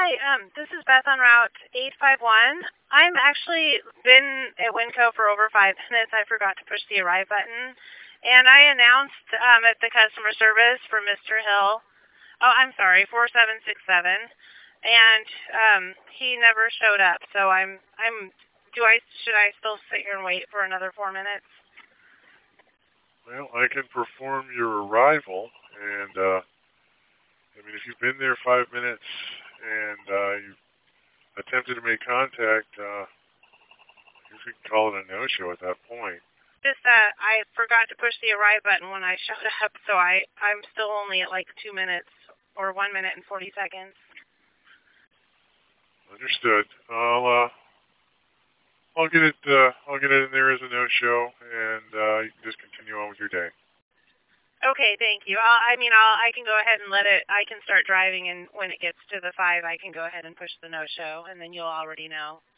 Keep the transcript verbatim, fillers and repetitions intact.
Hi, um, this is Beth on Route eight five one. I'm actually been at Winco for over five minutes. I forgot to push the arrive button. And I announced um, at the customer service for Mister Hill, oh, I'm sorry, four seven six seven. And um, he never showed up. So I'm, I'm, do I, should I still sit here and wait for another four minutes? Well, I can perform your arrival, and, uh, I mean, if you've been there five minutes and uh, you've attempted to make contact, uh, I guess we can call it a no-show at that point. Just uh, I forgot to push the arrive button when I showed up, so I, I'm still only at like two minutes or one minute and forty seconds. Understood. I'll uh, I'll get it. Uh, I'll get it in there as a no-show, and uh, you can just continue on with your day. Okay, thank you. I'll, I mean, I'll, I can go ahead and let it. I can start driving, and when it gets to the five, I can go ahead and push the no-show, and then you'll already know.